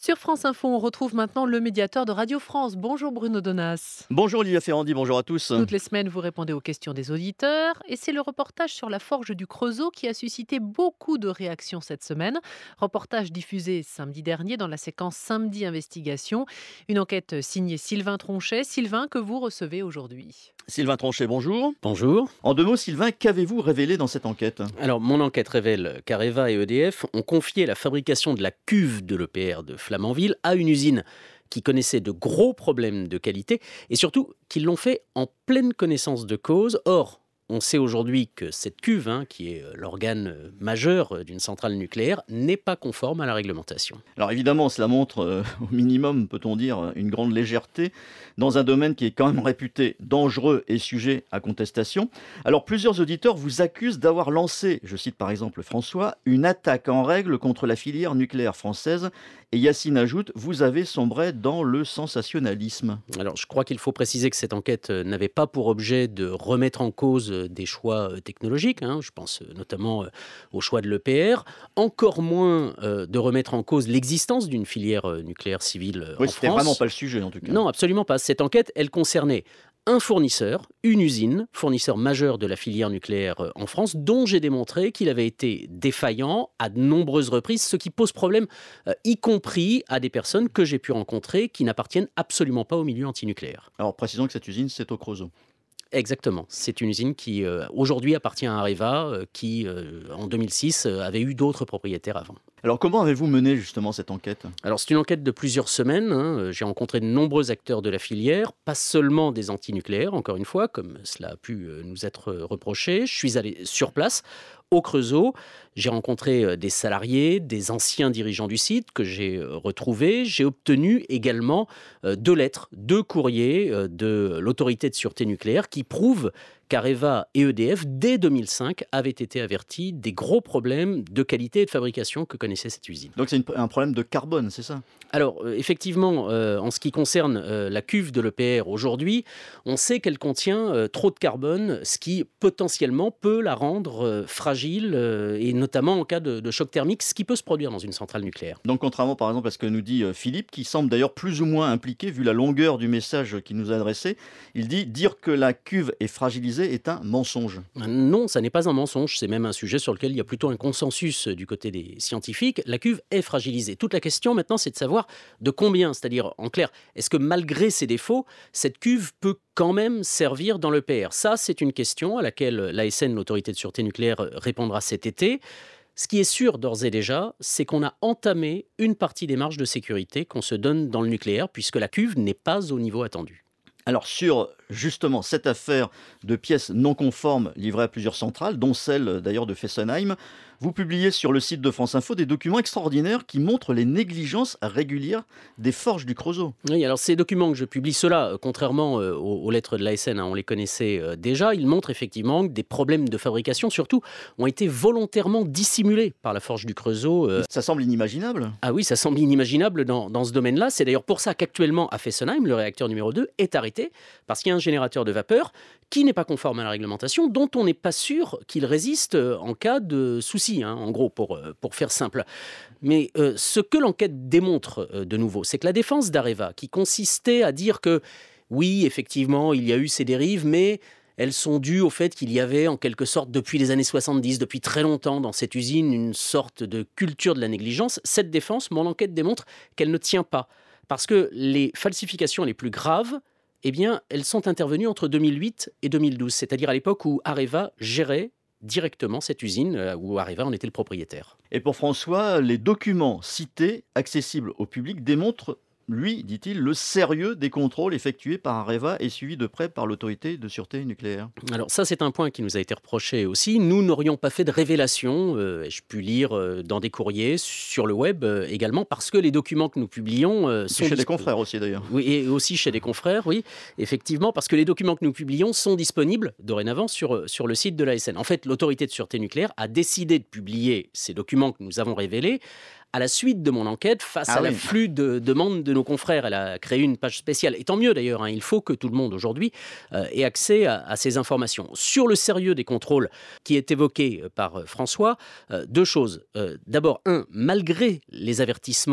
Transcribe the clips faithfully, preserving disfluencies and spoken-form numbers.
Sur France Info, on retrouve maintenant le médiateur de Radio France. Bonjour Bruno Donnas. Bonjour Olivia Ferrandi, bonjour à tous. Toutes les semaines, vous répondez aux questions des auditeurs. Et c'est le reportage sur la forge du Creusot qui a suscité beaucoup de réactions cette semaine. Reportage diffusé samedi dernier dans la séquence Samedi Investigation. Une enquête signée Sylvain Tronchet. Sylvain, que vous recevez aujourd'hui. Sylvain Tronchet, bonjour. Bonjour. En deux mots, Sylvain, qu'avez-vous révélé dans cette enquête ? Alors, mon enquête révèle qu'Areva et E D F ont confié la fabrication de la cuve de l'E P R de Flamanville à une usine qui connaissait de gros problèmes de qualité et surtout qu'ils l'ont fait en pleine connaissance de cause. Or, on sait aujourd'hui que cette cuve, hein, qui est l'organe majeur d'une centrale nucléaire, n'est pas conforme à la réglementation. Alors évidemment, cela montre euh, au minimum, peut-on dire, une grande légèreté dans un domaine qui est quand même réputé dangereux et sujet à contestation. Alors plusieurs auditeurs vous accusent d'avoir lancé, je cite par exemple François, une attaque en règle contre la filière nucléaire française. Et Yacine ajoute, vous avez sombré dans le sensationnalisme. Alors je crois qu'il faut préciser que cette enquête n'avait pas pour objet de remettre en cause des choix technologiques, hein, je pense notamment au choix de l'E P R, encore moins euh, de remettre en cause l'existence d'une filière nucléaire civile oui, en France. C'était vraiment pas le sujet en tout cas. Non, absolument pas. Cette enquête, elle concernait un fournisseur, une usine, fournisseur majeur de la filière nucléaire en France, dont j'ai démontré qu'il avait été défaillant à de nombreuses reprises, ce qui pose problème, euh, y compris à des personnes que j'ai pu rencontrer qui n'appartiennent absolument pas au milieu antinucléaire. Alors précisons que cette usine, c'est au Creusot. Exactement. C'est une usine qui, euh, aujourd'hui, appartient à Areva, euh, qui, euh, en deux mille six, euh, avait eu d'autres propriétaires avant. Alors comment avez-vous mené justement cette enquête ? Alors c'est une enquête de plusieurs semaines. Hein. J'ai rencontré de nombreux acteurs de la filière, pas seulement des antinucléaires, encore une fois, comme cela a pu nous être reproché. Je suis allé sur place, au Creusot. J'ai rencontré des salariés, des anciens dirigeants du site que j'ai retrouvés. J'ai obtenu également deux lettres, deux courriers de l'autorité de sûreté nucléaire qui prouvent qu'Areva et E D F, dès deux mille cinq, avaient été avertis des gros problèmes de qualité et de fabrication que connaissait cette usine. Donc c'est une, un problème de carbone, c'est ça ? Alors, euh, effectivement, euh, en ce qui concerne euh, la cuve de l'E P R aujourd'hui, on sait qu'elle contient euh, trop de carbone, ce qui potentiellement peut la rendre euh, fragile, euh, et notamment en cas de, de choc thermique, ce qui peut se produire dans une centrale nucléaire. Donc contrairement par exemple à ce que nous dit euh, Philippe, qui semble d'ailleurs plus ou moins impliqué, vu la longueur du message qu'il nous a adressé, il dit « dire que la cuve est fragilisée est un mensonge ». Non, ça n'est pas un mensonge, c'est même un sujet sur lequel il y a plutôt un consensus du côté des scientifiques. La cuve est fragilisée. Toute la question maintenant, c'est de savoir de combien, c'est-à-dire en clair, est-ce que malgré ses défauts, cette cuve peut quand même servir dans l'E P R ? Ça, c'est une question à laquelle l'A S N, l'autorité de sûreté nucléaire, répondra cet été. Ce qui est sûr d'ores et déjà, c'est qu'on a entamé une partie des marges de sécurité qu'on se donne dans le nucléaire, puisque la cuve n'est pas au niveau attendu. Alors sur justement cette affaire de pièces non conformes livrées à plusieurs centrales, dont celle d'ailleurs de Fessenheim, vous publiez sur le site de France Info des documents extraordinaires qui montrent les négligences régulières des forges du Creusot. Oui, alors ces documents que je publie, ceux-là, contrairement euh, aux, aux lettres de l'A S N, hein, on les connaissait euh, déjà, ils montrent effectivement que des problèmes de fabrication, surtout, ont été volontairement dissimulés par la forge du Creusot. Euh... Ça semble inimaginable. Ah oui, ça semble inimaginable dans, dans ce domaine-là. C'est d'ailleurs pour ça qu'actuellement, à Fessenheim, le réacteur numéro deux est arrêté, parce qu'il y a un générateur de vapeur qui n'est pas conforme à la réglementation, dont on n'est pas sûr qu'il résiste en cas de souci, hein, en gros, pour, pour faire simple. Mais euh, ce que l'enquête démontre euh, de nouveau, c'est que la défense d'Areva, qui consistait à dire que, oui, effectivement, il y a eu ces dérives, mais elles sont dues au fait qu'il y avait, en quelque sorte, depuis les années soixante-dix, depuis très longtemps, dans cette usine, une sorte de culture de la négligence. Cette défense, mon enquête démontre qu'elle ne tient pas. Parce que les falsifications les plus graves, eh bien, elles sont intervenues entre deux mille huit et deux mille douze, c'est-à-dire à l'époque où Areva gérait directement cette usine, où Areva en était le propriétaire. Et pour François, les documents cités, accessibles au public, démontrent, lui, dit-il, le sérieux des contrôles effectués par Areva et suivis de près par l'autorité de sûreté nucléaire. Alors ça, c'est un point qui nous a été reproché aussi. Nous n'aurions pas fait de révélation, euh, ai-je pu lire euh, dans des courriers, sur le web euh, également, parce que les documents que nous publions euh, sont... Chez disp... des confrères aussi d'ailleurs. Oui, et aussi chez des confrères, oui, effectivement, parce que les documents que nous publions sont disponibles dorénavant sur, sur le site de l'A S N. En fait, l'autorité de sûreté nucléaire a décidé de publier ces documents que nous avons révélés à la suite de mon enquête, face ah à oui. l'afflux de demandes de nos confrères. Elle a créé une page spéciale. Et tant mieux d'ailleurs, hein, il faut que tout le monde aujourd'hui euh, ait accès à, à ces informations. Sur le sérieux des contrôles qui est évoqué par euh, François, euh, deux choses. Euh, d'abord, un, malgré les avertissements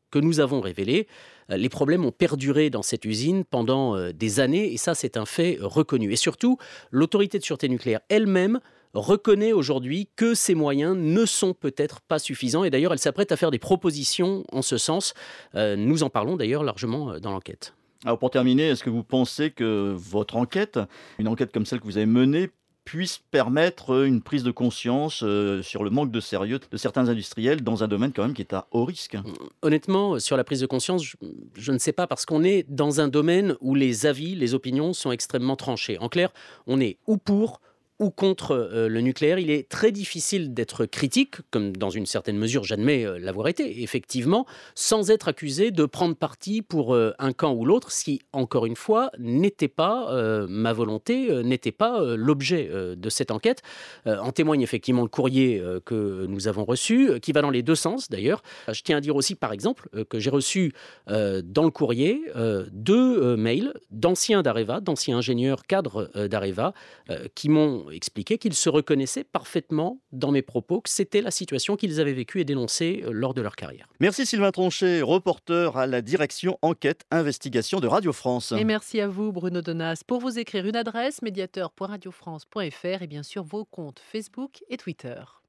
que nous avons révélées, euh, les problèmes ont perduré dans cette usine pendant euh, des années, et ça c'est un fait euh, reconnu. Et surtout, l'autorité de sûreté nucléaire elle-même reconnaît aujourd'hui que ces moyens ne sont peut-être pas suffisants, et d'ailleurs elle s'apprête à faire des propositions en ce sens. Euh, nous en parlons d'ailleurs largement euh, dans l'enquête. Alors pour terminer, est-ce que vous pensez que votre enquête, une enquête comme celle que vous avez menée, puisse permettre une prise de conscience euh, sur le manque de sérieux de certains industriels dans un domaine quand même qui est à haut risque? Honnêtement, sur la prise de conscience, je, je ne sais pas, parce qu'on est dans un domaine où les avis, les opinions sont extrêmement tranchés. En clair, on est ou pour ou contre euh, le nucléaire. Il est très difficile d'être critique, comme dans une certaine mesure, j'admets euh, l'avoir été, effectivement, sans être accusé de prendre parti pour euh, un camp ou l'autre, ce qui, encore une fois, n'était pas euh, ma volonté, euh, n'était pas euh, l'objet euh, de cette enquête. Euh, en témoigne effectivement le courrier euh, que nous avons reçu, euh, qui va dans les deux sens d'ailleurs. Je tiens à dire aussi, par exemple, euh, que j'ai reçu euh, dans le courrier euh, deux euh, mails d'anciens d'Areva, d'anciens ingénieurs cadres euh, d'Areva, euh, qui m'ont expliqué qu'ils se reconnaissaient parfaitement dans mes propos, que c'était la situation qu'ils avaient vécue et dénoncée euh, lors de leur carrière. Merci Sylvain Tronchet, reporter à la direction enquête investigation de Radio France. Et merci à vous, Bruno Donas. Pour vous écrire une adresse, médiateur point radio france point f r et bien sûr vos comptes Facebook et Twitter.